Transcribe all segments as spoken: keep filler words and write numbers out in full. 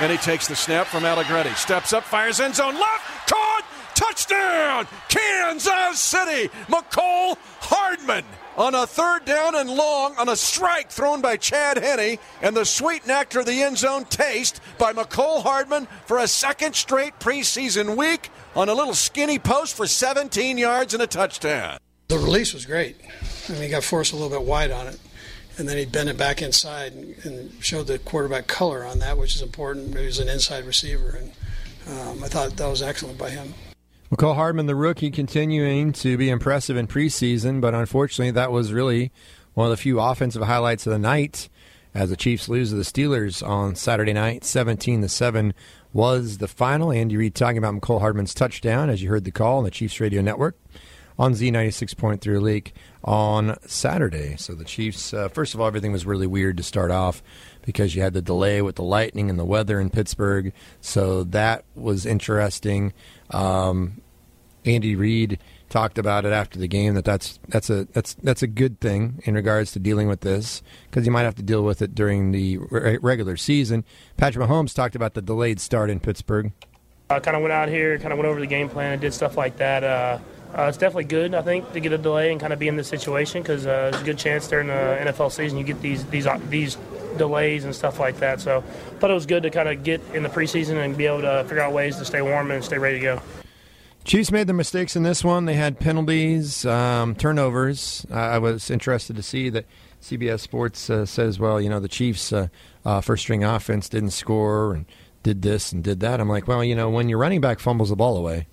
And he takes the snap from Allegretti. Steps up, fires end zone left. Caught! Touchdown! Kansas City! McCole Hardman on a third down and long on a strike thrown by Chad Henne, and the sweet nectar of the end zone taste by McCole Hardman for a second straight preseason week on a little skinny post for seventeen yards and a touchdown. The release was great. I mean, he got forced a little bit wide on it, and then he bent it back inside and, and showed the quarterback color on that, which is important. He was an inside receiver, and um, I thought that was excellent by him. McCole Hardman, the rookie, continuing to be impressive in preseason, but unfortunately that was really one of the few offensive highlights of the night as the Chiefs lose to the Steelers on Saturday night. seventeen to seven was the final. Andy Reid talking about McCole Hardman's touchdown, as you heard the call on the Chiefs Radio Network on Z ninety-six point three Leak on Saturday. So the Chiefs, uh, first of all, everything was really weird to start off because you had the delay with the lightning and the weather in Pittsburgh. So that was interesting. Um, Andy Reid talked about it after the game that that's that's a that's that's a good thing in regards to dealing with this because you might have to deal with it during the re- regular season. Patrick Mahomes talked about the delayed start in Pittsburgh. I kind of went out here, kind of went over the game plan and did stuff like that. Uh, uh, it's definitely good, I think, to get a delay and kind of be in this situation because uh, there's a good chance during the N F L season you get these these these delays and stuff like that. So I thought it was good to kind of get in the preseason and be able to figure out ways to stay warm and stay ready to go. Chiefs made their mistakes in this one. They had penalties, um, turnovers. Uh, I was interested to see that C B S Sports uh, says, well, you know, the Chiefs' uh, uh, first-string offense didn't score and did this and did that. I'm like, well, you know, when your running back fumbles the ball away,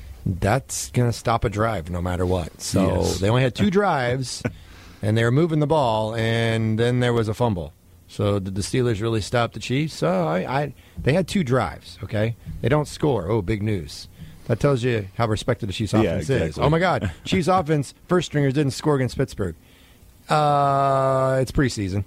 that's going to stop a drive no matter what. So yes. They only had two drives, and they were moving the ball, and then there was a fumble. So did the Steelers really stop the Chiefs? Oh, I, I, they had two drives, okay? They don't score. Oh, big news. That tells you how respected the Chiefs offense yeah, exactly. is. Oh, my God. Chiefs offense, first stringers didn't score against Pittsburgh. Uh, it's preseason.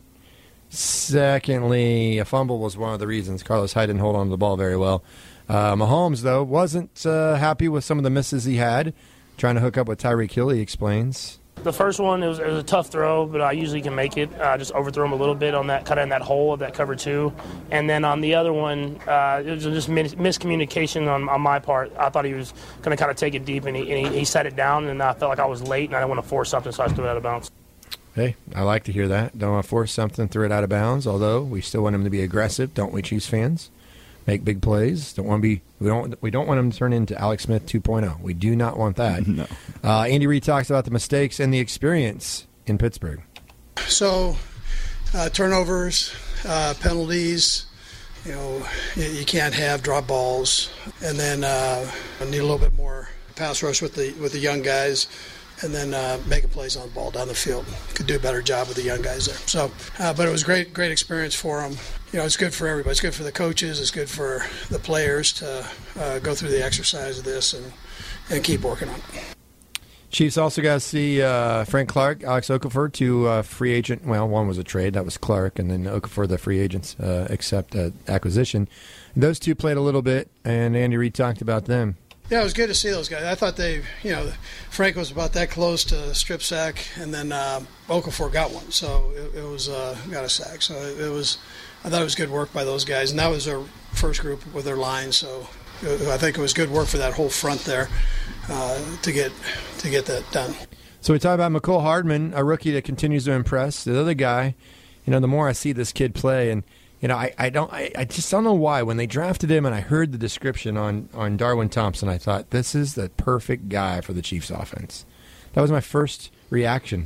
Secondly, a fumble was one of the reasons. Carlos Hyde didn't hold on to the ball very well. Uh, Mahomes, though, wasn't uh, happy with some of the misses he had. Trying to hook up with Tyreek Hill, he explains. The first one, it was, it was a tough throw, but I usually can make it. I uh, just overthrow him a little bit on that, kind of in that hole of that cover two. And then on the other one, uh, it was just mis- miscommunication on, on my part. I thought he was going to kind of take it deep, and, he, and he, he set it down, and I felt like I was late, and I didn't want to force something, so I threw it out of bounds. Hey, I like to hear that. Don't want to force something, throw it out of bounds, although we still want him to be aggressive, don't we, Chiefs fans? Make big plays. Don't want to be. We don't. We don't want him to turn into Alex Smith two point oh. We do not want that. No. Uh, Andy Reid talks about the mistakes and the experience in Pittsburgh. So, uh, turnovers, uh, penalties. You know, you, you can't have drop balls, and then uh, need a little bit more pass rush with the with the young guys, and then uh, making plays on the ball down the field. Could do a better job with the young guys there. So, uh, but it was great, great experience for them. You know, it's good for everybody. It's good for the coaches. It's good for the players to uh, go through the exercise of this and, and keep working on it. Chiefs also got to see uh, Frank Clark, Alex Okafor, two uh, free agent. Well, one was a trade. That was Clark, and then Okafor, the free agents, uh, accept uh, acquisition. Those two played a little bit, and Andy Reid talked about them. Yeah, it was good to see those guys. I thought they, you know, Frank was about that close to strip sack, and then uh, Okafor got one, so it, it was uh, got a sack. So it, it was, I thought it was good work by those guys, and that was their first group with their line. So it, I think it was good work for that whole front there uh, to get to get that done. So we talk about McCole Hardman, a rookie that continues to impress. The other guy, you know, the more I see this kid play, and you know, I, I don't, I, I just don't know why. When they drafted him and I heard the description on, on Darwin Thompson, I thought, this is the perfect guy for the Chiefs offense. That was my first reaction.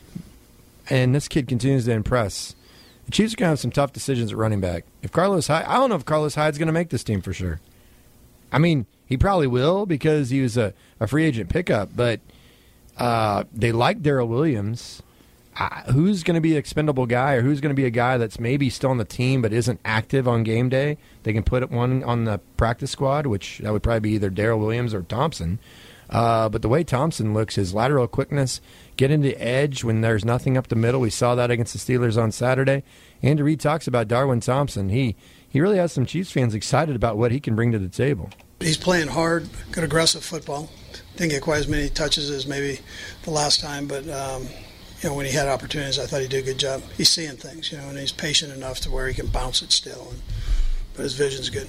And this kid continues to impress. The Chiefs are going to have some tough decisions at running back. If Carlos Hyde, I don't know if Carlos Hyde's going to make this team for sure. I mean, he probably will because he was a, a free agent pickup, but uh, they like Darrell Williams. Uh, who's going to be an expendable guy, or who's going to be a guy that's maybe still on the team but isn't active on game day? They can put one on the practice squad, which that would probably be either Darrell Williams or Thompson. Uh, but the way Thompson looks, his lateral quickness, get into edge when there's nothing up the middle. We saw that against the Steelers on Saturday. Andy Reid talks about Darwin Thompson. He he really has some Chiefs fans excited about what he can bring to the table. He's playing hard, good aggressive football. Didn't get quite as many touches as maybe the last time, but um, you know, when he had opportunities, I thought he did a good job. He's seeing things, you know, and he's patient enough to where he can bounce it still. And but his vision's good.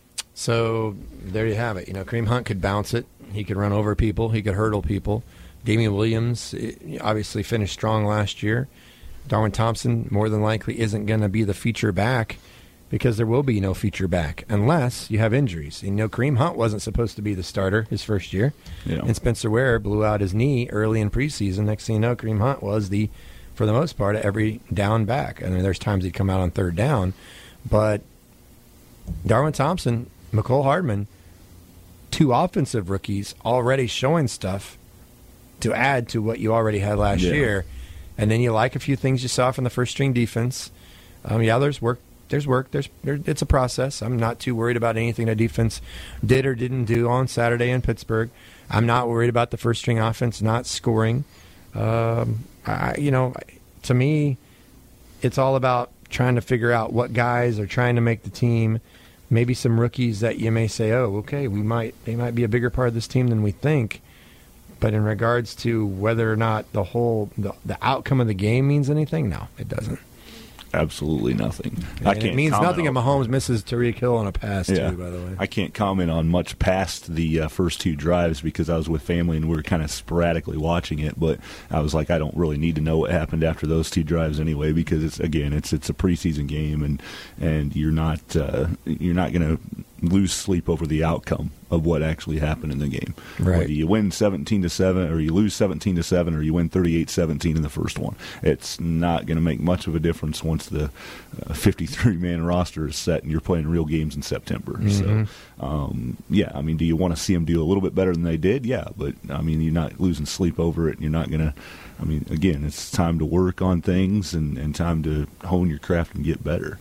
So there you have it. You know, Kareem Hunt could bounce it. He could run over people. He could hurdle people. Damian Williams obviously finished strong last year. Darwin Thompson more than likely isn't going to be the feature back because there will be no feature back unless you have injuries. You know, Kareem Hunt wasn't supposed to be the starter his first year. Yeah. And Spencer Ware blew out his knee early in preseason. Next thing you know, Kareem Hunt was the, for the most part, every down back. I mean, there's times he'd come out on third down. But Darwin Thompson, Mecole Hardman, two offensive rookies already showing stuff to add to what you already had last yeah. year. And then you like a few things you saw from the first-string defense. Um, yeah, there's work. There's work. There's there, it's a process. I'm not too worried about anything the defense did or didn't do on Saturday in Pittsburgh. I'm not worried about the first-string offense not scoring. Um, I, you know, to me, it's all about trying to figure out what guys are trying to make the team. Maybe some rookies that you may say, oh, okay, we might they might be a bigger part of this team than we think. But in regards to whether or not the whole the, the outcome of the game means anything, no, it doesn't. Absolutely nothing. And I can't it means nothing if Mahomes misses Tyreek Hill on a pass, yeah. too, by the way. I can't comment on much past the uh, first two drives because I was with family and we were kind of sporadically watching it. But I was like, I don't really need to know what happened after those two drives anyway because, it's again, it's it's a preseason game and and you're not uh, you're not going to lose sleep over the outcome of what actually happened in the game. Right. Whether you win seventeen to seven or you lose seventeen to seven or you win thirty-eight seventeen in the first one. It's not going to make much of a difference once the fifty-three man roster is set and you're playing real games in September. Mm-hmm. So, um, yeah, I mean, do you want to see them do a little bit better than they did? Yeah, but, I mean, you're not losing sleep over it. And you're not going to, I mean, again, it's time to work on things and, and time to hone your craft and get better.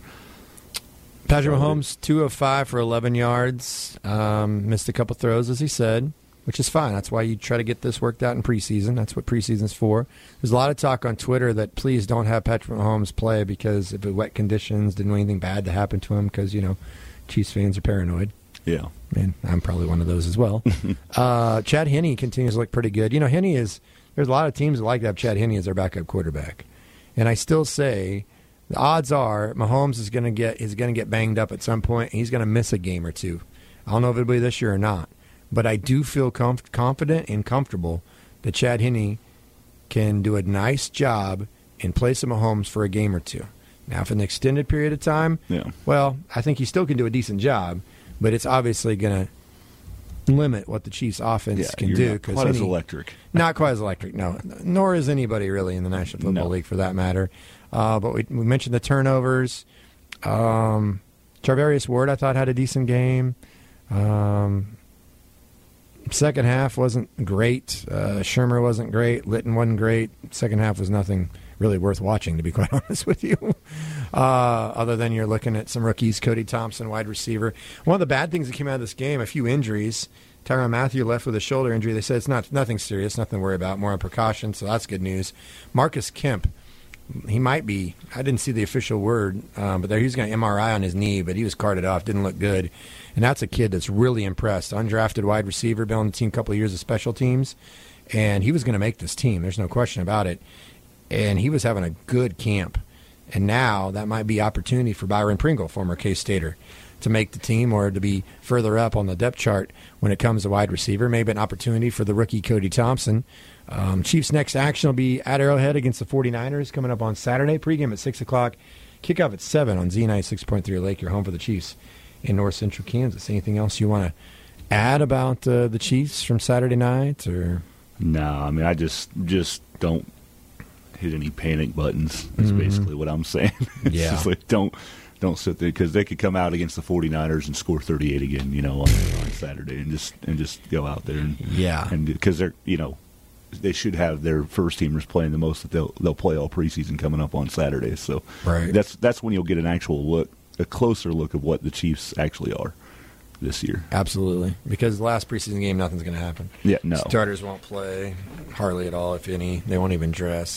Patrick Mahomes, two of five for eleven yards. Um, missed a couple throws, as he said, which is fine. That's why you try to get this worked out in preseason. That's what preseason's for. There's a lot of talk on Twitter that please don't have Patrick Mahomes play because of the wet conditions, didn't want anything bad to happen to him because, you know, Chiefs fans are paranoid. Yeah. And I'm probably one of those as well. uh, Chad Henne continues to look pretty good. You know, Henne is, there's a lot of teams that like to have Chad Henne as their backup quarterback. And I still say, the odds are Mahomes is going to get is going to get banged up at some point. And he's going to miss a game or two. I don't know if it'll be this year or not, but I do feel comf- confident and comfortable that Chad Henne can do a nice job in place of Mahomes for a game or two. Now, for an extended period of time, yeah. well, I think he still can do a decent job, but it's obviously going to limit what the Chiefs' offense yeah, can you're do. Not quite Henne, as electric. Not quite as electric, no. Nor is anybody really in the National Football no. League for that matter. Uh, but we, we mentioned the turnovers. Um, Charvarius Ward, I thought, had a decent game. Um, second half wasn't great. Uh, Shermer wasn't great. Litton wasn't great. Second half was nothing really worth watching, to be quite honest with you. Uh, other than you're looking at some rookies, Cody Thompson, wide receiver. One of the bad things that came out of this game, a few injuries. Tyrann Mathieu left with a shoulder injury. They said it's not nothing serious, nothing to worry about, more on precaution, so that's good news. Marcus Kemp. He might be. I didn't see the official word, um, but there he's got an M R I on his knee, but he was carted off. Didn't look good. And that's a kid that's really impressed. Undrafted wide receiver, been on the team a couple of years of special teams, and he was going to make this team. There's no question about it. And he was having a good camp. And now that might be opportunity for Byron Pringle, former K-Stater, to make the team or to be further up on the depth chart when it comes to wide receiver. Maybe an opportunity for the rookie Cody Thompson. Um, Chiefs' next action will be at Arrowhead against the forty-niners coming up on Saturday. Pregame at six o'clock. Kickoff at seven on Z ninety-six point three Lake, your home for the Chiefs in North Central Kansas. Anything else you want to add about uh, the Chiefs from Saturday night? Or No, I mean, I just just don't hit any panic buttons. That's mm-hmm. basically what I'm saying. It's yeah. just like, don't, don't sit there because they could come out against the forty-niners and score thirty-eight again, you know, on, on Saturday and just and just go out there. And, yeah. And because they're, you know, they should have their first teamers playing the most that they'll they'll play all preseason coming up on Saturday. So right. that's that's when you'll get an actual look, a closer look of what the Chiefs actually are this year. Absolutely, because the last preseason game, nothing's going to happen. Yeah, no starters won't play hardly at all, if any. They won't even dress.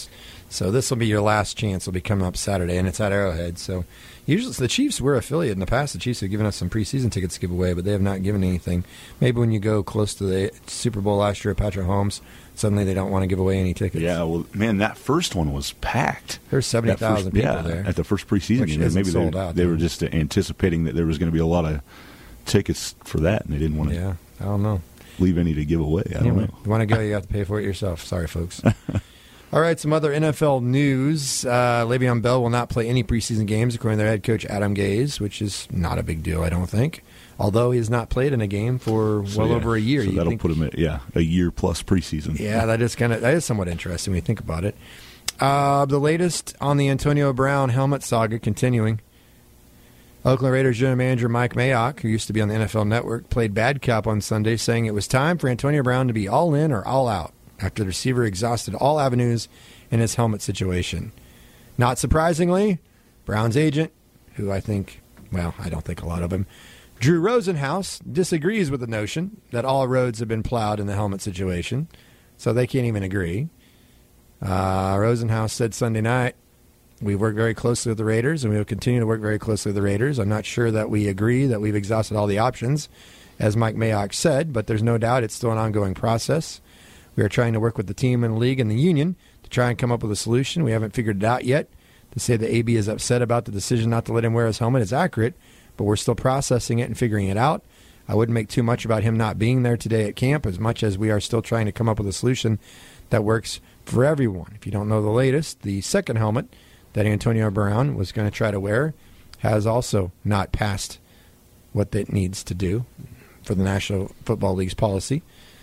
So this will be your last chance. It'll be coming up Saturday, and it's at Arrowhead. So usually the Chiefs were affiliate in the past. The Chiefs have given us some preseason tickets to give away, but they have not given anything. Maybe when you go close to the Super Bowl last year at Patrick Mahomes, suddenly they don't want to give away any tickets. Yeah, well, man, that first one was packed. There's seventy thousand people yeah, there. At the first preseason Which game. isn't Maybe sold they, out, they though. were just anticipating that there was going to be a lot of tickets for that, and they didn't want to Yeah, I don't know. leave any to give away. I don't Anyway, know. you want to go, you have to pay for it yourself. Sorry, folks. All right, some other N F L news. Uh, Le'Veon Bell will not play any preseason games, according to their head coach, Adam Gase, which is not a big deal, I don't think. Although he has not played in a game for So, well yeah, over a year. So You that'll think- put him at, yeah, a year plus preseason. Yeah, that is kind of that is somewhat interesting when you think about it. Uh, the latest on the Antonio Brown helmet saga continuing. Oakland Raiders general manager Mike Mayock, who used to be on the N F L Network, played bad cop on Sunday, saying it was time for Antonio Brown to be all in or all out after the receiver exhausted all avenues in his helmet situation. Not surprisingly, Brown's agent, who I think, well, I don't think a lot of him, Drew Rosenhaus, disagrees with the notion that all roads have been plowed in the helmet situation, so they can't even agree. Uh, Rosenhaus said Sunday night, we've worked very closely with the Raiders, and we will continue to work very closely with the Raiders. I'm not sure that we agree that we've exhausted all the options, as Mike Mayock said, but there's no doubt it's still an ongoing process. We are trying to work with the team and the league and the union to try and come up with a solution. We haven't figured it out yet. To say that A B is upset about the decision not to let him wear his helmet is accurate, but we're still processing it and figuring it out. I wouldn't make too much about him not being there today at camp, as much as we are still trying to come up with a solution that works for everyone. If you don't know the latest, the second helmet that Antonio Brown was going to try to wear has also not passed what it needs to do for the National Football League's policy.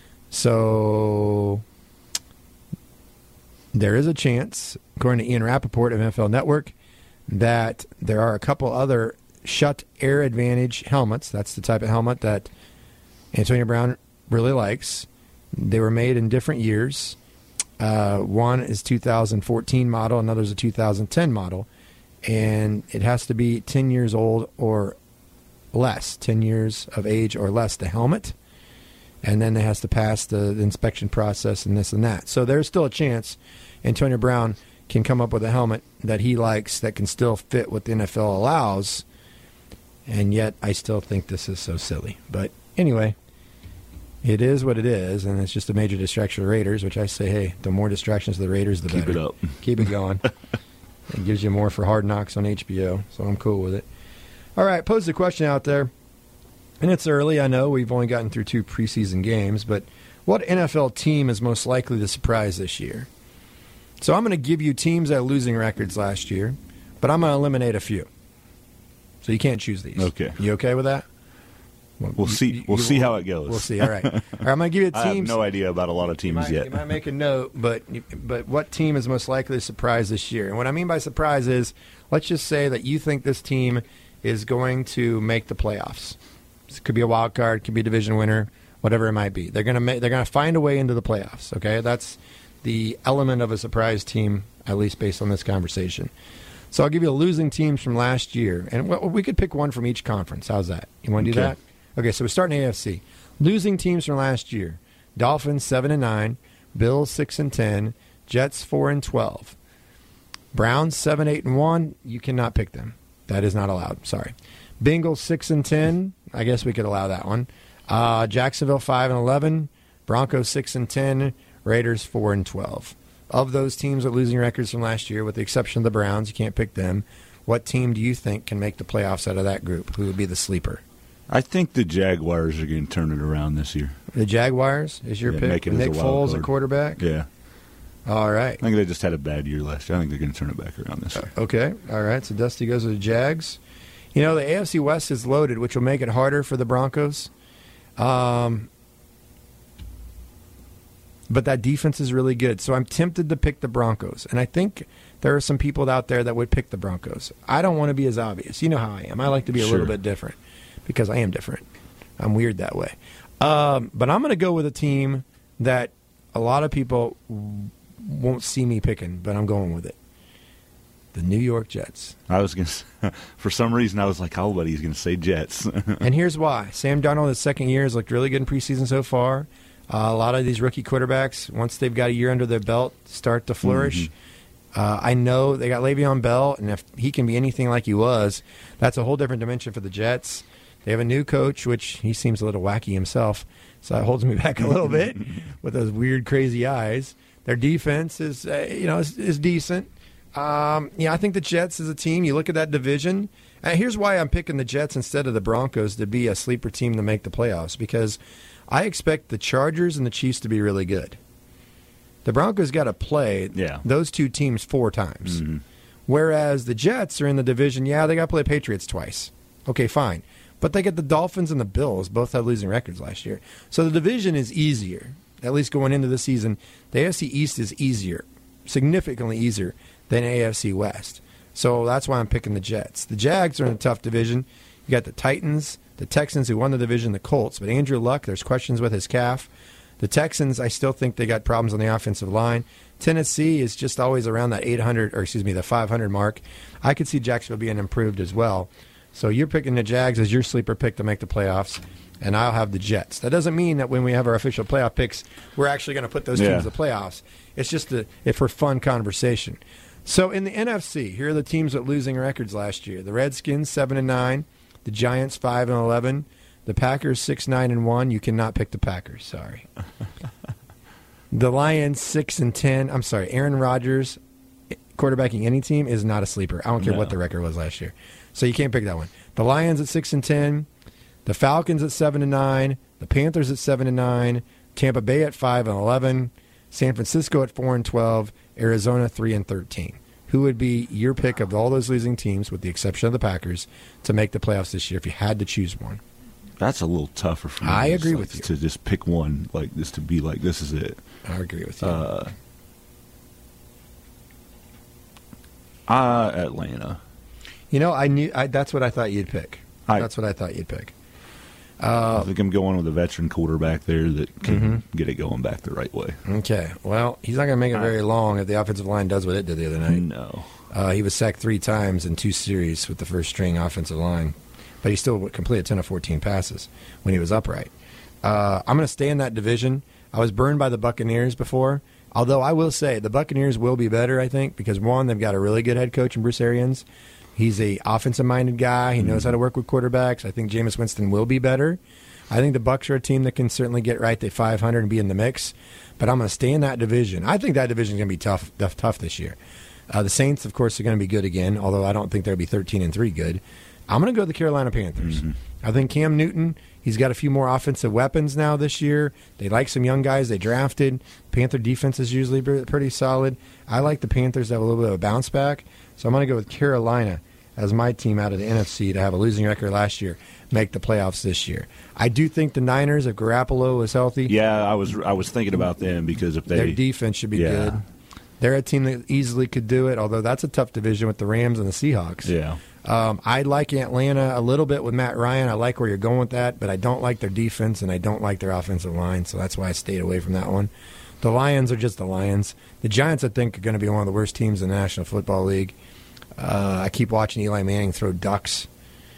So there is a chance, according to Ian Rappaport of N F L Network, that there are a couple other Shut Air Advantage helmets. That's the type of helmet that Antonio Brown really likes. They were made in different years. Uh, one is two thousand fourteen model, another is a two thousand ten model, and it has to be ten years old or less, ten years of age or less, the helmet, and then it has to pass the, the inspection process and this and that. So there's still a chance Antonio Brown can come up with a helmet that he likes that can still fit what the N F L allows, and yet I still think this is so silly. But anyway, it is what it is, and it's just a major distraction to the Raiders, which I say, hey, the more distractions to the Raiders, the Keep better. it up. Keep it going. It gives you more for Hard Knocks on H B O, so I'm cool with it. All right, pose the question out there, and it's early. I know we've only gotten through two preseason games, but what N F L team is most likely to surprise this year? So I'm going to give you teams that had losing records last year, but I'm going to eliminate a few. So you can't choose these. Okay. You okay with that? We'll see. We'll see how it goes. We'll see. All right. All right, I'm going to give you teams. I have no idea about a lot of You teams might, yet. you might make a note, but but what team is most likely to surprise this year? And what I mean by surprise is, let's just say that you think this team is going to make the playoffs. It could be a wild card, could be a division winner, whatever it might be. They're going to make, they're going to find a way into the playoffs. Okay, that's the element of a surprise team, at least based on this conversation. So I'll give you the losing teams from last year, and we could pick one from each conference. How's that? You want to do Okay. that? Okay, so we're starting A F C. Losing teams from last year: Dolphins seven and nine, Bills six and ten, Jets four and twelve, Browns seven eight and one. You cannot pick them. That is not allowed. Sorry. Bengals six and ten. I guess we could allow that one. Uh, Jacksonville five and eleven, Broncos six and ten, Raiders four and twelve. Of those teams with losing records from last year, with the exception of the Browns, you can't pick them. What team do you think can make the playoffs out of that group? Who would be the sleeper? I think the Jaguars are going to turn it around this year. The Jaguars is your Yeah, pick. make it With as Nick a wild Foles card. at quarterback. Yeah. All right. I think they just had a bad year last year. I think they're going to turn it back around this year. Okay. All right. So Dusty goes with the Jags. You know, the A F C West is loaded, which will make it harder for the Broncos. Um, but that defense is really good. So I'm tempted to pick the Broncos. And I think there are some people out there that would pick the Broncos. I don't want to be as obvious. You know how I am. I like to be a Sure. little bit different because I am different. I'm weird that way. Um, but I'm going to go with a team that a lot of people won't see me picking, but I'm going with it. The New York Jets. I was going to, for some reason, I was like, oh, buddy, he's going to say Jets. And here's why. Sam Darnold, his second year, has looked really good in preseason so far. Uh, a lot of these rookie quarterbacks, once they've got a year under their belt, start to flourish. Mm-hmm. Uh, I know they got Le'Veon Bell, and if he can be anything like he was, that's a whole different dimension for the Jets. They have a new coach, which he seems a little wacky himself, so that holds me back a little bit with those weird, crazy eyes. Their defense is, uh, you know, is, is decent. Um, yeah, I think the Jets as a team, you look at that division. And here's why I'm picking the Jets instead of the Broncos to be a sleeper team to make the playoffs, because I expect the Chargers and the Chiefs to be really good. The Broncos got to play yeah. those two teams four times. Mm-hmm. Whereas the Jets are in the division, yeah, they got to play Patriots twice. Okay, fine. But they get the Dolphins and the Bills, both had losing records last year. So the division is easier, at least going into the season. The A F C East is easier, significantly easier than A F C West. So that's why I'm picking the Jets. The Jags are in a tough division. You got the Titans, the Texans who won the division, the Colts. But Andrew Luck, there's questions with his calf. The Texans, I still think they got problems on the offensive line. Tennessee is just always around that eight hundred, or excuse me, the five hundred mark. I could see Jacksonville being improved as well. So you're picking the Jags as your sleeper pick to make the playoffs, and I'll have the Jets. That doesn't mean that when we have our official playoff picks, we're actually going to put those yeah. teams in the playoffs. It's just a, if for fun conversation. So in the N F C, here are the teams with losing records last year. The Redskins, seven and nine. The Giants, five and eleven. The Packers, six nine and one. You cannot pick the Packers. Sorry. The Lions, six and ten. I'm sorry. Aaron Rodgers, quarterbacking any team, is not a sleeper. I don't care no. what the record was last year. So you can't pick that one. The Lions at six and ten. The Falcons at seven and nine. The Panthers at seven and nine. Tampa Bay at five and eleven. San Francisco at four and twelve. Arizona three and thirteen. Who would be your pick of all those losing teams, with the exception of the Packers, to make the playoffs this year if you had to choose one? That's a little tougher for me. I just, agree like, with you. To just pick one, like this, to be like, this is it. I agree with you. Uh, uh, Atlanta. You know, I knew I, that's what I thought you'd pick. I, that's what I thought you'd pick. Uh, I think I'm going with a veteran quarterback there that can mm-hmm. get it going back the right way. Okay. Well, he's not going to make it very long if the offensive line does what it did the other night. No. Uh, he was sacked three times in two series with the first string offensive line, but he still completed ten of fourteen passes when he was upright. Uh, I'm going to stay in that division. I was burned by the Buccaneers before, although I will say the Buccaneers will be better, I think, because, one, they've got a really good head coach in Bruce Arians. He's a offensive-minded guy. He knows how to work with quarterbacks. I think Jameis Winston will be better. I think the Bucs are a team that can certainly get right to five hundred and be in the mix, but I'm going to stay in that division. I think that division is going to be tough, tough, tough this year. Uh, the Saints, of course, are going to be good again, although I don't think they'll be thirteen and three good. I'm going to go with the Carolina Panthers. Mm-hmm. I think Cam Newton, he's got a few more offensive weapons now this year. They like some young guys they drafted. Panther defense is usually pretty solid. I like the Panthers to have a little bit of a bounce back, so I'm going to go with Carolina as my team out of the N F C to have a losing record last year, make the playoffs this year. I do think the Niners, if Garoppolo is healthy. Yeah, I was I was thinking about them because if they their defense should be yeah. good. They're a team that easily could do it, although that's a tough division with the Rams and the Seahawks. Yeah. Um, I like Atlanta a little bit with Matt Ryan. I like where you're going with that, but I don't like their defense and I don't like their offensive line, so that's why I stayed away from that one. The Lions are just the Lions. The Giants, I think, are going to be one of the worst teams in the National Football League. Uh, I keep watching Eli Manning throw ducks.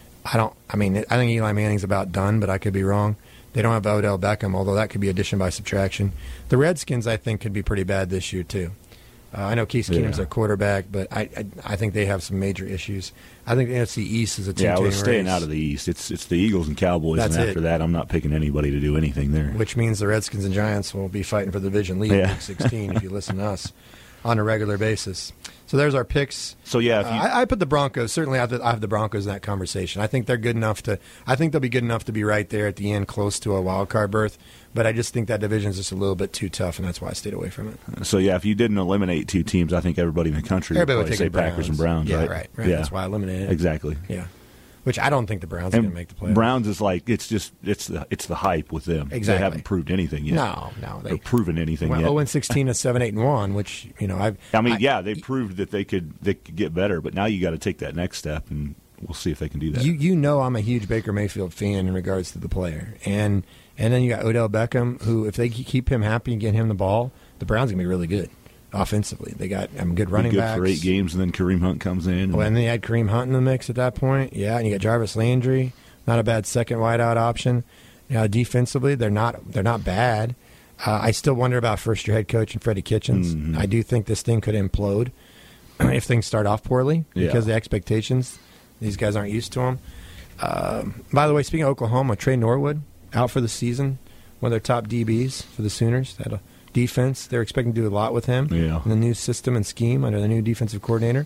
I don't. I mean, I think Eli Manning's about done, but I could be wrong. They don't have Odell Beckham, although that could be addition by subtraction. The Redskins, I think, could be pretty bad this year too. Uh, I know Case Keenum's yeah. their quarterback, but I, I I think they have some major issues. I think the N F C East is a team. Yeah, I was staying race, out of the East. It's it's the Eagles and Cowboys, That's and after it. that, I'm not picking anybody to do anything there. which means the Redskins and Giants will be fighting for the division lead Yeah. in Week sixteen if you listen to us on a regular basis. So there's our picks. So yeah, if you, Uh, I, I put the Broncos. Certainly, I have, the, I have the Broncos in that conversation. I think they're good enough to. I think they'll be good enough to be right there at the end, close to a wild card berth. But I just think that division is just a little bit too tough, and that's why I stayed away from it. so yeah, if you didn't eliminate two teams, I think everybody in the country Everybody would would probably take say the Packers and Browns. Yeah, right, right. right. Yeah, That's why I eliminated it. exactly. Yeah, which I don't think the Browns are going And to make the playoffs. Browns is like it's just it's the it's the hype with them. Exactly. They haven't proved anything yet. No, no, they They're proven anything well, yet. oh and sixteen to seven, eight and one, which you know I've. I mean, I, yeah, they proved that they could they could get better, but now you got to take that next step, and we'll see if they can do that. You you know I'm a huge Baker Mayfield fan in regards to the player, and and then you got Odell Beckham, who if they keep him happy and get him the ball, the Browns are gonna be really good offensively. They got um, good running Be good backs for eight games, and then Kareem Hunt comes in. And, Well, and they had Kareem Hunt in the mix at that point. Yeah, and you got Jarvis Landry, not a bad second wideout option. You know, defensively, they're not they're not bad. Uh, I still wonder about first year head coach and Freddie Kitchens. Mm-hmm. I do think this thing could implode. if things start off poorly because Yeah. of the expectations. These guys aren't used to them. Um, by the way, speaking of Oklahoma, Trey Norwood out for the season, one of their top D Bs for the Sooners. They had a defense. They're expecting to do a lot with him Yeah. in the new system and scheme under the new defensive coordinator.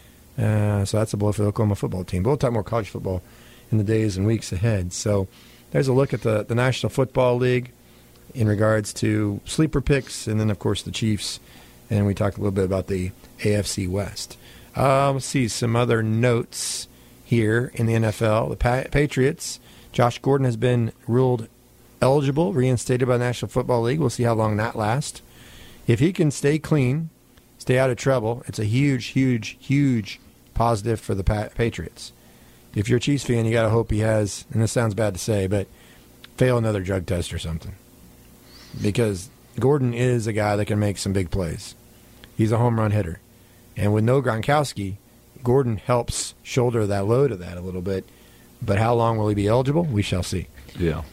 Uh, so that's a blow for the Oklahoma football team. But we'll talk more college football in the days and weeks ahead. So there's a look at the, the National Football League in regards to sleeper picks, and then, of course, the Chiefs. And we talked a little bit about the A F C West. Um, let's see some other notes here in the N F L. The pa- Patriots, Josh Gordon has been ruled eligible, reinstated by the National Football League. We'll see how long that lasts. If he can stay clean, stay out of trouble, it's a huge, huge, huge positive for the pa- Patriots. If you're a Chiefs fan, you got to hope he has, and this sounds bad to say, but fail another drug test or something. Because Gordon is a guy that can make some big plays. He's a home run hitter. And with no Gronkowski, Gordon helps shoulder that load of that a little bit. But how long will he be eligible? We shall see. Yeah.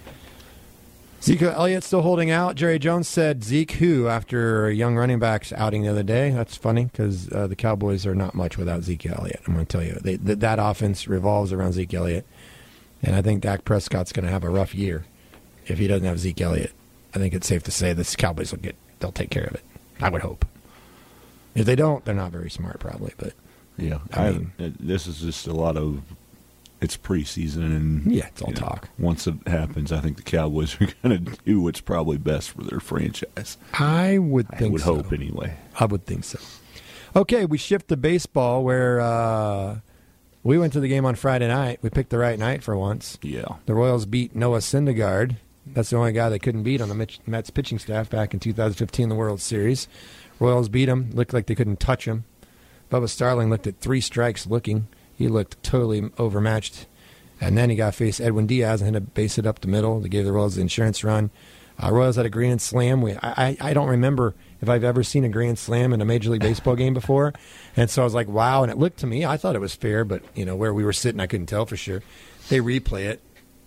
Zeke Elliott still holding out. Jerry Jones said Zeke who after a young running back's outing the other day. That's funny because uh, the Cowboys are not much without Zeke Elliott. I'm going to tell you. They, th- that offense revolves around Zeke Elliott. And I think Dak Prescott's going to have a rough year if he doesn't have Zeke Elliott. I think it's safe to say the Cowboys will get, they'll take care of it. I would hope. If they don't, they're not very smart probably. But Yeah. I I mean- mean, this is just a lot of, it's preseason, and Yeah, it's all you know, talk. Once it happens, I think the Cowboys are going to do what's probably best for their franchise. I would I think would so. hope anyway. I would think so. Okay, we shift to baseball where uh, we went to the game on Friday night. We picked the right night for once. Yeah. The Royals beat Noah Syndergaard. That's the only guy they couldn't beat on the Mitch- Mets pitching staff back in two thousand fifteen in the World Series. Royals beat him. Looked like they couldn't touch him. Bubba Starling looked at three strikes looking. He looked totally overmatched. And then he got to face Edwin Diaz and had to base it up the middle. They gave the Royals the insurance run. Uh, Royals had a grand slam. We, I, I don't remember if I've ever seen a grand slam in a Major League Baseball game before. And so I was like, wow. And it looked to me, I thought it was fair, but you know where we were sitting, I couldn't tell for sure. They replay it,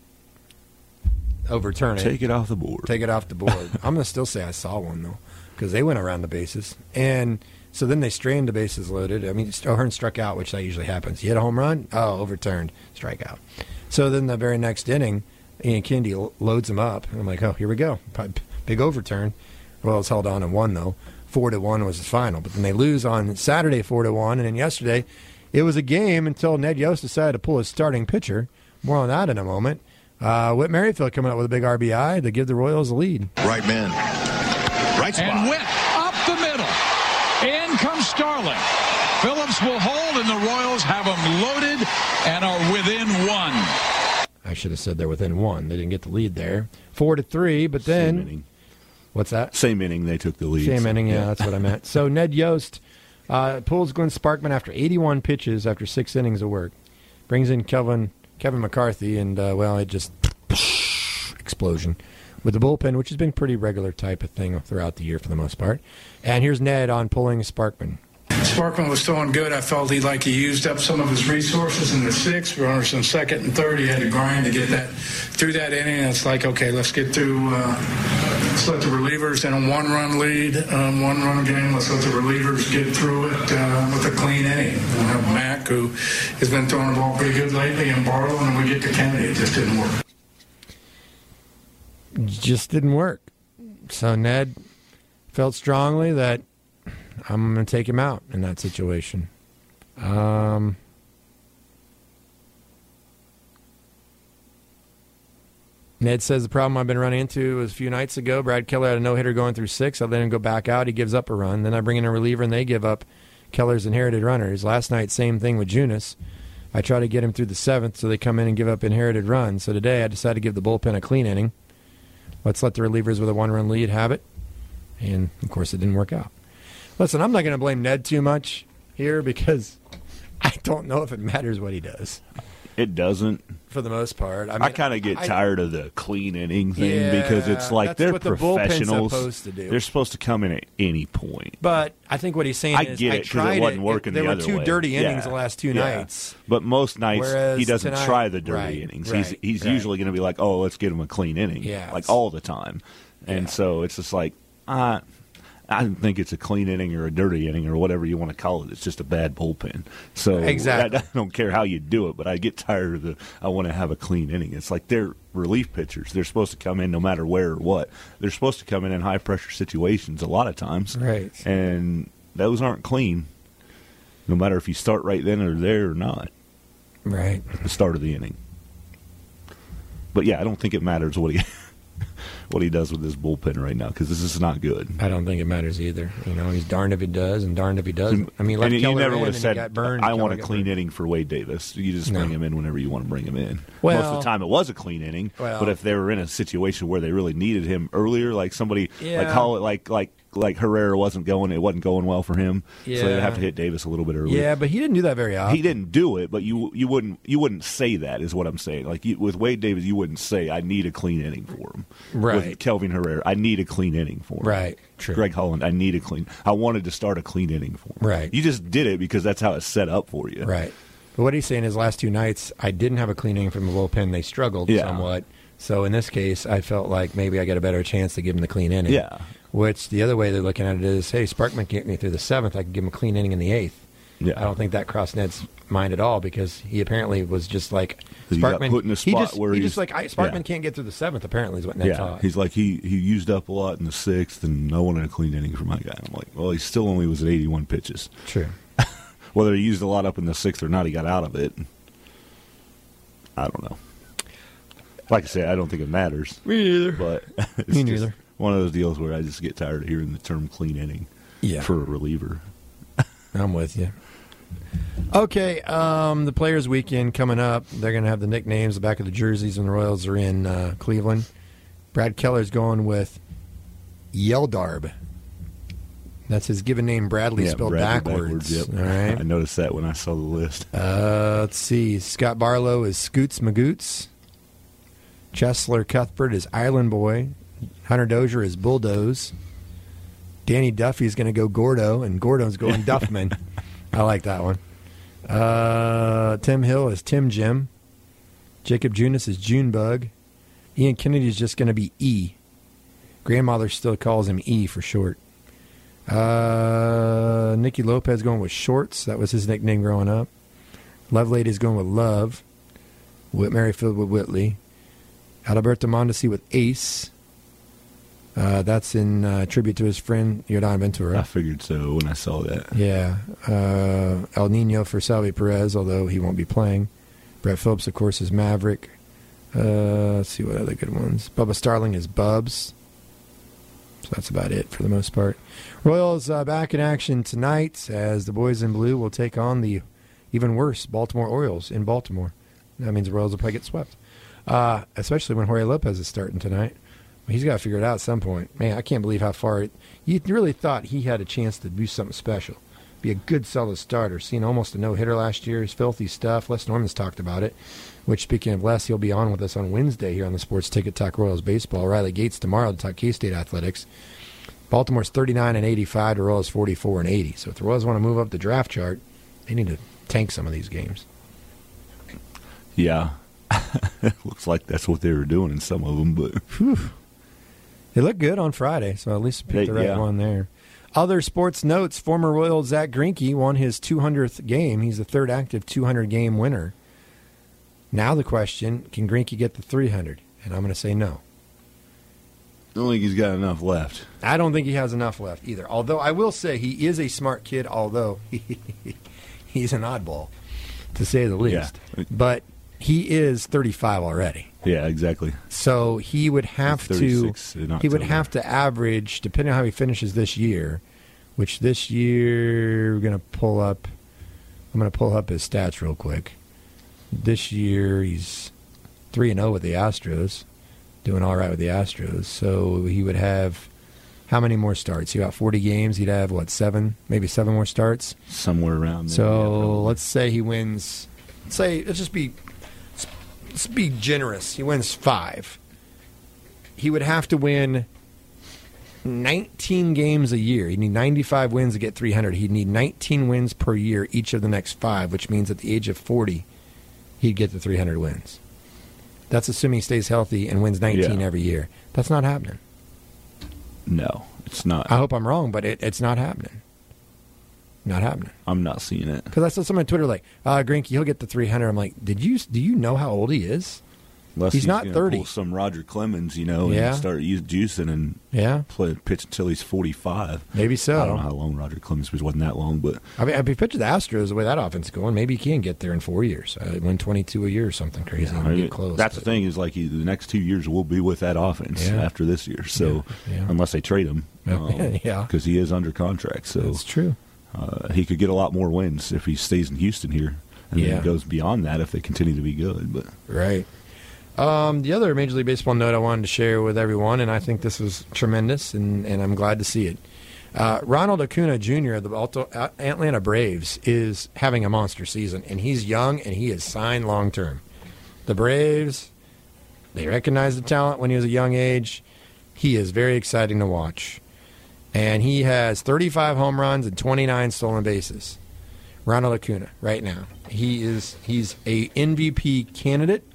overturn it. Take it off the board. Take it off the board. I'm going to still say I saw one, though, because they went around the bases. And so then they strained the bases loaded. I mean, O'Hearn struck out, which that usually happens. You hit a home run, oh, overturned, strikeout. So then the very next inning, Ian Kennedy loads him up. And I'm like, oh, here we go. Big overturn. Royals held on and won, though. Four to one was the final. But then they lose on Saturday four to one. And then yesterday, it was a game until Ned Yost decided to pull his starting pitcher. More on that in a moment. Uh, Whit Merrifield coming up with a big R B I to give the Royals a lead. Right man. Right spot. And Whit up the middle. In comes Starling. Phillips will hold, and the Royals have them loaded and are within one. I should have said they're within one. They didn't get the lead there. Four to three, but then... Same inning. What's that? Same inning, they took the lead. Same so, inning, yeah, that's what I meant. So Ned Yost uh, pulls Glenn Sparkman after eighty-one pitches after six innings of work. Brings in Kevin Kevin McCarthy, and, uh, well, it just... explosion with the bullpen, which has been pretty regular type of thing throughout the year for the most part. And here's Ned on pulling Sparkman. Sparkman was throwing good. I felt he like he used up some of his resources in the sixth. Runners in second and third. He had to grind to get that through that inning. And it's like, okay, let's get through. Uh, let's let the relievers in a one-run lead, um, one-run game. Let's let the relievers get through it uh, with a clean inning. We have Mack, who has been throwing the ball pretty good lately, and Barlow, and we get to Kennedy. It just didn't work. Just didn't work. So Ned felt strongly that I'm going to take him out in that situation. Um, Ned says the problem I've been running into was a few nights ago. Brad Keller had a no-hitter going through six. I let him go back out. He gives up a run. Then I bring in a reliever, and they give up Keller's inherited runners. Last night, same thing with Junis. I try to get him through the seventh, so they come in and give up inherited runs. So today I decided to give the bullpen a clean inning. Let's let the relievers with a one-run lead have it. And, of course, it didn't work out. Listen, I'm not going to blame Ned too much here because I don't know if it matters what he does. It doesn't. For the most part. I, mean, I kind of get I, tired of the clean inning thing Yeah, because it's like that's they're what the bullpen's professionals. supposed to do. They're supposed to come in at any point. But I think what he's saying I is get I it 'cause it tried wasn't working There the were other two way. dirty innings Yeah. the last two Yeah. nights. But most nights Whereas he doesn't tonight- try the dirty right, innings. right, he's he's right. usually going to be like, oh, let's get him a clean inning, Yeah, like it's- all the time. And Yeah. so it's just like, uh, I don't think it's a clean inning or a dirty inning or whatever you want to call it. It's just a bad bullpen. So exactly. I, I don't care how you do it, but I get tired of the, I want to have a clean inning. It's like they're relief pitchers. They're supposed to come in no matter where or what. They're supposed to come in in high-pressure situations a lot of times. Right. And those aren't clean, no matter if you start right then or there or not. Right. At the start of the inning. But, yeah, I don't think it matters what he what he does with his bullpen right now, because this is not good. I don't think it matters either. You know, he's darned if he does and darned if he doesn't. I mean, and like you never would have said, burned, I want a got clean burned. inning for Wade Davis. You just bring No. him in whenever you want to bring him in. Well, Most of the time it was a clean inning, well, but if they were in a situation where they really needed him earlier, like somebody, Yeah. like call it like like like Herrera wasn't going, it wasn't going well for him, Yeah. so they'd have to hit Davis a little bit earlier. Yeah, but he didn't do that very often. He didn't do it, but you you wouldn't you wouldn't say that is what I'm saying. Like you, with Wade Davis, you wouldn't say I need a clean inning for him. Right. With Kelvin Herrera, I need a clean inning for him. Right. True. Greg Holland, I need a clean. I wanted to start a clean inning for him. Right. You just did it because that's how it's set up for you. Right. But what he's saying is last two nights, I didn't have a clean inning from the bullpen. They struggled Yeah. somewhat. So in this case, I felt like maybe I got a better chance to give him the clean inning. Yeah. Which the other way they're looking at it is, hey, Sparkman can get me through the seventh. I could give him a clean inning in the eighth. Yeah. I don't think that crossed Ned's mind at all, because he apparently was just like He got Sparkman. put in a he spot just, where he he's- just like I, Sparkman yeah. can't get through the seventh. Apparently, is what Ned Yeah, thought. he's like he, he used up a lot in the sixth, and I wanted a clean inning for my guy. I'm like, well, he still only was at eighty-one pitches. True. Whether he used a lot up in the sixth or not, he got out of it. I don't know. Like I say, I don't think it matters. Me neither. But it's Me just neither. one of those deals where I just get tired of hearing the term clean inning Yeah. for a reliever. I'm with you. Okay, um, the Players' Weekend coming up. They're going to have the nicknames, the back of the jerseys, when the Royals are in uh, Cleveland. Brad Keller's going with Yeldarb. That's his given name, Bradley, Yeah, spelled Bradley backwards. Yep. All right. I noticed that when I saw the list. Uh, let's see. Scott Barlow is Scoots Magoots. Chesler Cuthbert is Island Boy. Hunter Dozier is Bulldoze. Danny Duffy's going to go Gordo, and Gordo's going Duffman. I like that one. Uh, Tim Hill is Tim Jim. Jacob Junis is Junebug. Ian Kennedy is just going to be E. Grandmother still calls him E for short. Uh, Nicky Lopez going with Shorts. That was his nickname growing up. Love Lady's going with Love. Whit Merrifield with Whitley. Adalberto Mondesi with Ace. Uh, that's in uh, tribute to his friend Yordan Ventura. I figured so when I saw that. Yeah. Uh, El Nino for Salvi Perez, although he won't be playing. Brett Phillips, of course, is Maverick. Uh, let's see what other good ones. Bubba Starling is Bubs. So that's about it for the most part. Royals uh, back in action tonight as the boys in blue will take on the even worse Baltimore Orioles in Baltimore. That means the Royals will probably get swept, uh, especially when Jorge Lopez is starting tonight. He's got to figure it out at some point. Man, I can't believe how far it, you really thought he had a chance to do something special. Be a good, solid starter. Seen almost a no-hitter last year. His filthy stuff. Les Norman's talked about it. Which, speaking of Les, he'll be on with us on Wednesday here on the Sports Ticket Talk Royals Baseball. Riley Gates tomorrow to talk K-State Athletics. Baltimore's thirty-nine and eighty-five. The Royals forty-four and eighty. So if the Royals want to move up the draft chart, they need to tank some of these games. Yeah. It looks like that's what they were doing in some of them, but Whew. They look good on Friday, so at least pick They- the right yeah. one there. Other sports notes, former Royal Zach Greinke won his two hundredth game. He's the third active two hundred game winner. Now the question, can Greinke get to three hundred? And I'm going to say no. I don't think he's got enough left. I don't think he has enough left either. Although I will say he is a smart kid, although he's an oddball, to say the least. Yeah. But he is thirty-five already. Yeah, exactly. So he would have to thirty-six in he would October. have to average, depending on how he finishes this year, which this year we're gonna pull up I'm gonna pull up his stats real quick. This year he's three and oh with the Astros, doing all right with the Astros. So he would have how many more starts? He got forty games, he'd have what, seven, maybe seven more starts. Somewhere around there. So yeah, probably. let's say he wins. Let's say let's just be let's be generous. He wins five. He would have to win nineteen games a year. He'd need ninety-five wins to get three hundred. He'd need nineteen wins per year each of the next five, which means at the age of forty, he'd get to three hundred wins. That's assuming he stays healthy and wins nineteen Yeah. every year. That's not happening. No, It's not. I hope I'm wrong, but it, it's not happening. Not happening. I'm not seeing it. Because I saw someone on Twitter like, uh, Greinke, he'll get the three hundred. I'm like, did you do you know how old he is? Unless he's, he's not gonna thirty. Pull some Roger Clemens, you know, Yeah. and start use, juicing and Yeah. play pitch until he's forty-five. Maybe so. I don't know how long Roger Clemens was. Wasn't that long, but I mean, if you picture the Astros the way that offense is going, maybe he can get there in four years. Uh, win twenty-two a year or something crazy. I and mean, get close. that's but- the thing is like he, the next two years will be with that offense Yeah. after this year. So Yeah. Yeah. unless they trade him, um, Yeah. because he is under contract, so That's true. uh, he could get a lot more wins if he stays in Houston here, and Yeah. then goes beyond that if they continue to be good. But Right. Um, the other Major League Baseball note I wanted to share with everyone, and I think this was tremendous, and, and I'm glad to see it. Uh, Ronald Acuna Junior of the Alto- Atlanta Braves is having a monster season, and he's young, and he is signed long-term. The Braves, they recognize the talent when he was a young age. He is very exciting to watch. And he has thirty-five home runs and twenty-nine stolen bases. Ronald Acuna, right now. He is he's a M V P candidate.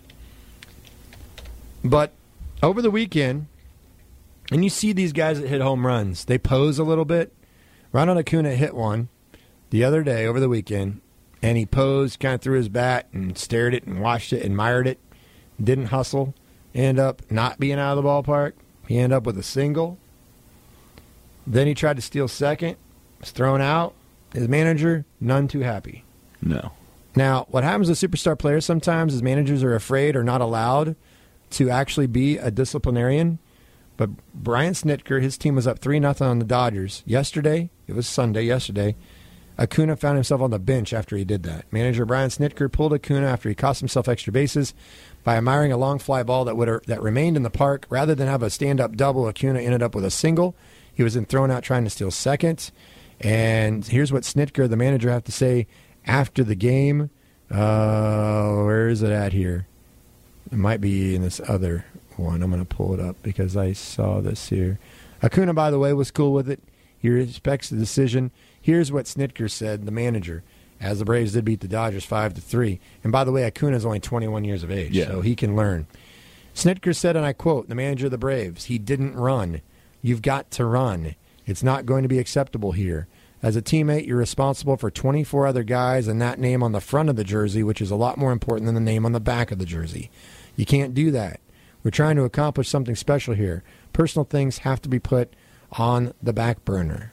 But over the weekend, and you see these guys that hit home runs, they pose a little bit. Ronald Acuna hit one the other day over the weekend, and he posed, kind of threw his bat and stared it and watched it, admired it, didn't hustle, ended up not being out of the ballpark. He ended up with a single. Then he tried to steal second, was thrown out. His manager, none too happy. no, Now, what happens with superstar players sometimes is managers are afraid or not allowed to actually be a disciplinarian. But Brian Snitker, his team was up three nothing on the Dodgers. Yesterday, it was Sunday, yesterday, Acuna found himself on the bench after he did that. Manager Brian Snitker pulled Acuna after he cost himself extra bases by admiring a long fly ball that would that remained in the park. Rather than have a stand-up double, Acuna ended up with a single. He was then thrown out trying to steal second. And here's what Snitker, the manager, had to say after the game. Uh, where is it at here? It might be in this other one. I'm going to pull it up because I saw this here. Acuna, by the way, was cool with it. He respects the decision. Here's what Snitker said, the manager, as the Braves did beat the Dodgers five to three. And by the way, Acuna is only twenty-one years of age, Yeah. so he can learn. Snitker said, and I quote, the manager of the Braves, he didn't run. You've got to run. It's not going to be acceptable here. As a teammate, you're responsible for twenty-four other guys and that name on the front of the jersey, which is a lot more important than the name on the back of the jersey. You can't do that. We're trying to accomplish something special here. Personal things have to be put on the back burner.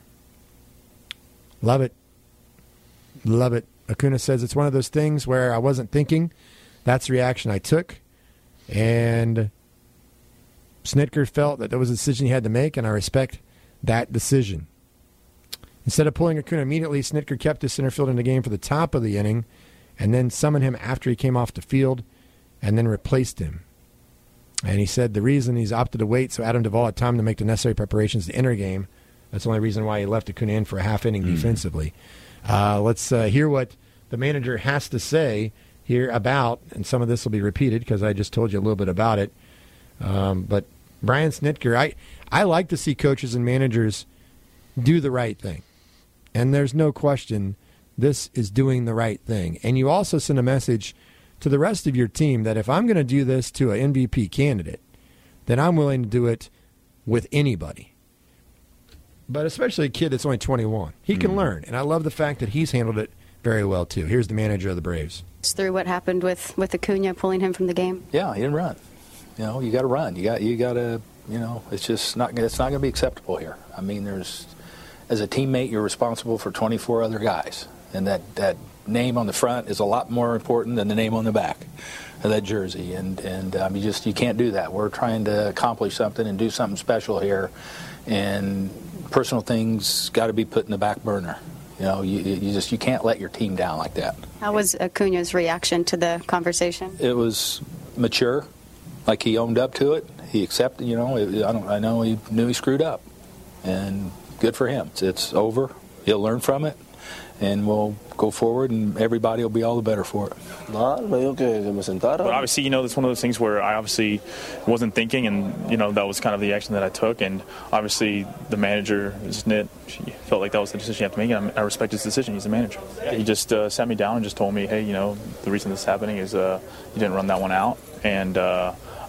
Love it. Love it. Acuna says it's one of those things where I wasn't thinking. That's the reaction I took. And Snitker felt that that was a decision he had to make, and I respect that decision. Instead of pulling Acuna immediately, Snitker kept his center field in the game for the top of the inning and then summoned him after he came off the field and then replaced him. And he said the reason he's opted to wait so Adam Duvall had time to make the necessary preparations to enter a game, that's the only reason why he left Acuna in for a half inning mm. defensively. Uh, let's uh, hear what the manager has to say here about, and some of this will be repeated because I just told you a little bit about it. Um, but Brian Snitker, I, I like to see coaches and managers do the right thing. And there's no question this is doing the right thing. And you also send a message to the rest of your team that if I'm going to do this to an M V P candidate, then I'm willing to do it with anybody. But especially a kid that's only twenty-one. He can mm. learn. And I love the fact that he's handled it very well, too. Here's the manager of the Braves. Through what happened with, with Acuna pulling him from the game? Yeah, he didn't run. You know, you got to run. You got, you got to, you know, it's just not, it's not going to be acceptable here. I mean, there's, as a teammate, you're responsible for twenty-four other guys. And that, that name on the front is a lot more important than the name on the back of that jersey. And, and um, you just, you can't do that. We're trying to accomplish something and do something special here. And personal things got to be put in the back burner. You know, you, you just, you can't let your team down like that. How was Acuna's reaction to the conversation? It was mature, like he owned up to it. He accepted, you know, it, I don't, I know he knew he screwed up, and good for him. It's, it's over. He'll learn from it, and we'll go forward, and everybody will be all the better for it. But obviously, you know, it's one of those things where I obviously wasn't thinking, and, you know, that was kind of the action that I took. And obviously, the manager, Snit, she felt like that was the decision you have to make, and I respect his decision. He's the manager. He just uh, sat me down and just told me, hey, you know, the reason this is happening is uh, you didn't run that one out, and uh,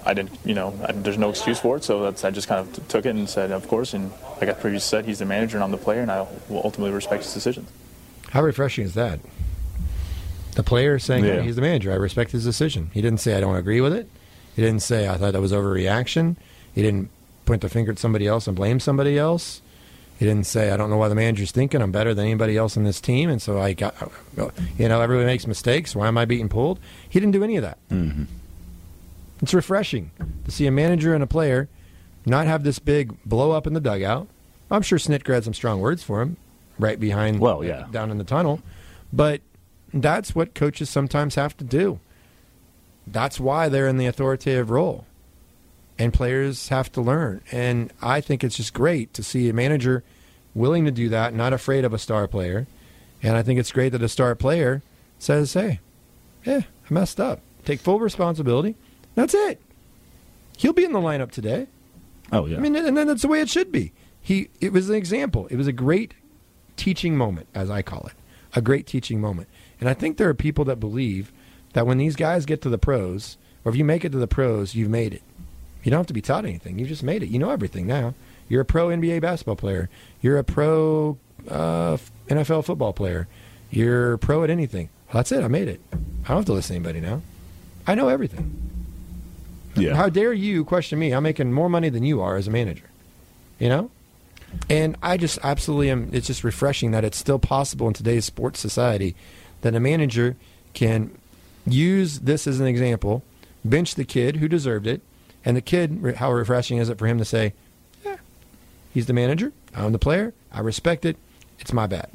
I didn't, you know, I, there's no excuse for it. So that's I just kind of t- took it and said, of course. And like I previously said, he's the manager and I'm the player, and I will ultimately respect his decisions. How refreshing is that? The player saying, Yeah. hey, he's the manager. I respect his decision. He didn't say, I don't agree with it. He didn't say, I thought that was overreaction. He didn't point the finger at somebody else and blame somebody else. He didn't say, I don't know why the manager's thinking I'm better than anybody else on this team, and so I got, you know, everybody makes mistakes. Why am I being pulled? He didn't do any of that. Mm-hmm. It's refreshing to see a manager and a player not have this big blow up in the dugout. I'm sure Snitker had some strong words for him right behind, well, yeah. down in the tunnel, but that's what coaches sometimes have to do. That's why they're in the authoritative role. And players have to learn. And I think it's just great to see a manager willing to do that, not afraid of a star player. And I think it's great that a star player says, hey, yeah, I messed up. Take full responsibility. That's it. He'll be in the lineup today. Oh, yeah. I mean, and then that's the way it should be. He. It was an example. It was a great teaching moment, as I call it. A great teaching moment. And I think there are people that believe that when these guys get to the pros, or if you make it to the pros, you've made it. You don't have to be taught anything. You just made it. You know everything now. You're a pro N B A basketball player. You're a pro uh, N F L football player. You're pro at anything. Well, that's it. I made it. I don't have to listen to anybody now. I know everything. Yeah. How dare you question me? I'm making more money than you are as a manager. You know? And I just absolutely am. It's just refreshing that it's still possible in today's sports society that a manager can use this as an example, bench the kid who deserved it, and the kid, how refreshing is it for him to say, yeah, he's the manager, I'm the player, I respect it, it's my bad.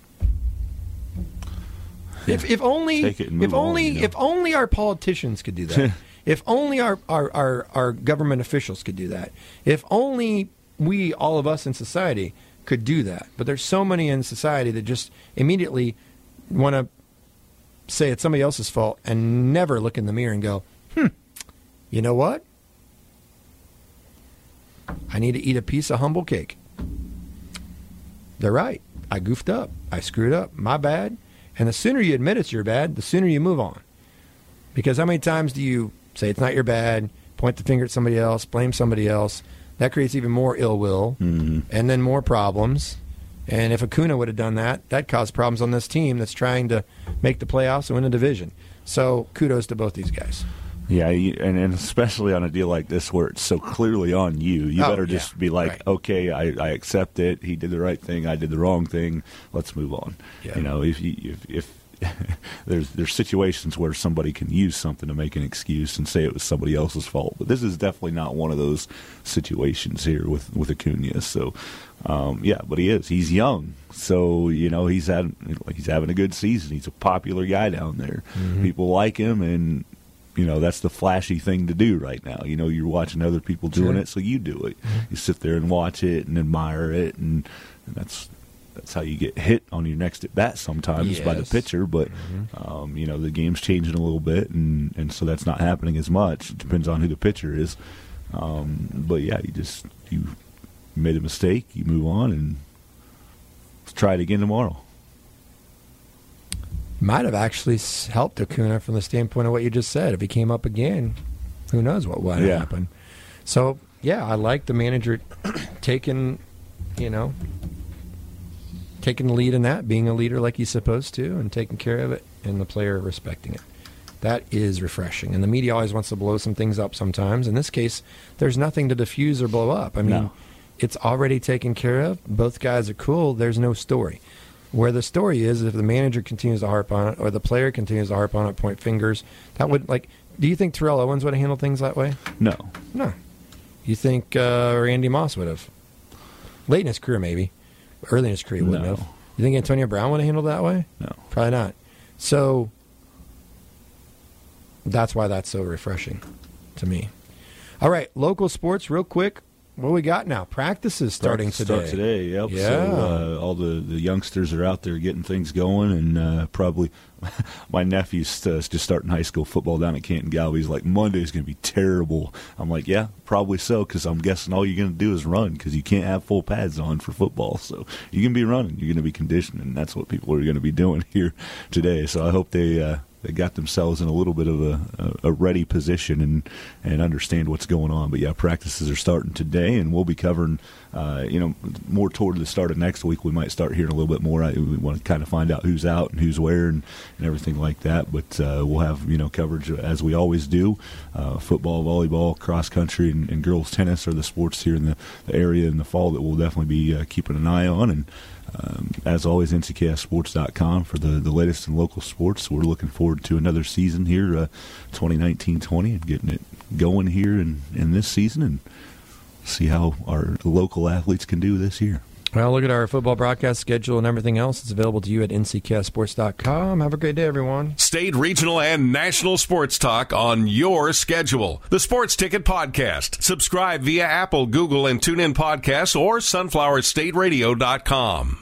Yeah. If if only if only on, you know? if only our politicians could do that. If only our, our, our, our government officials could do that. If only we, all of us in society, could do that. But there's so many in society that just immediately want to say it's somebody else's fault and never look in the mirror and go, hmm, you know what? I need to eat a piece of humble cake. They're right. I goofed up. I screwed up. My bad. And the sooner you admit it's your bad, the sooner you move on. Because how many times do you say it's not your bad, point the finger at somebody else, blame somebody else? That creates even more ill will, mm-hmm. and then more problems. And if Acuna would have done that, that caused problems on this team that's trying to make the playoffs and win the division. So kudos to both these guys. Yeah, you, and, and especially on a deal like this where it's so clearly on you, you oh, better just yeah, be like, right. okay, I, I accept it. He did the right thing. I did the wrong thing. Let's move on. Yeah. You know, if you, if, if there's there's situations where somebody can use something to make an excuse and say it was somebody else's fault, but this is definitely not one of those situations here with with Acuna. So, um, yeah, but he is. He's young, so you know he's had he's having a good season. He's a popular guy down there. Mm-hmm. People like him, and you know that's the flashy thing to do right now. You know, you're watching other people doing sure. it, so you do it. Mm-hmm. You sit there and watch it and admire it, and, and that's. That's how you get hit on your next at bat sometimes yes. by the pitcher. But, mm-hmm. um, you know, the game's changing a little bit, and, and so that's not happening as much. It depends on who the pitcher is. Um, but, yeah, you just you made a mistake, you move on, and let's try it again tomorrow. Might have actually helped Acuna from the standpoint of what you just said. If he came up again, who knows what would yeah. happen. So, yeah, I like the manager taking, you know, taking the lead in that, being a leader like he's supposed to, and taking care of it, and the player respecting it. That is refreshing. And the media always wants to blow some things up sometimes. In this case, there's nothing to diffuse or blow up. I mean, no. It's already taken care of. Both guys are cool. There's no story. Where the story is, if the manager continues to harp on it, or the player continues to harp on it, point fingers, that would, like, do you think Terrell Owens would have handled things that way? No. No. You think uh, Randy Moss would have? Late in his career, maybe. Early in his career, wouldn't no. have. You think Antonio Brown would have handled that way? No. Probably not. So that's why that's so refreshing to me. All right, local sports, real quick. What we got now? Practices starting Practice today. Start today, yep. Yeah. So uh, all the, the youngsters are out there getting things going, and uh, probably my nephew's uh, just starting high school football down at Canton Galvey. He's like, Monday's going to be terrible. I'm like, yeah, probably so, because I'm guessing all you're going to do is run, because you can't have full pads on for football. So you're going to be running. You're going to be conditioning, and that's what people are going to be doing here today. So I hope they uh, they got themselves in a little bit of a, a ready position and, and understand what's going on. But, yeah, practices are starting today, and we'll be covering, uh, you know, more toward the start of next week. We might start hearing a little bit more. I, we want to kind of find out who's out and who's where and, and everything like that. But uh, we'll have, you know, coverage as we always do. Uh, football, volleyball, cross country, and, and girls tennis are the sports here in the, the area in the fall that we'll definitely be uh, keeping an eye on. And Um, as always, N C K S sports dot com for the, the latest in local sports. We're looking forward to another season here, uh, twenty nineteen twenty, and getting it going here in, in this season and see how our local athletes can do this year. Well, look at our football broadcast schedule and everything else. It's available to you at N C K S sports dot com. Have a great day, everyone. State, regional, and national sports talk on your schedule. The Sports Ticket Podcast. Subscribe via Apple, Google, and TuneIn Podcasts or sunflower state radio dot com.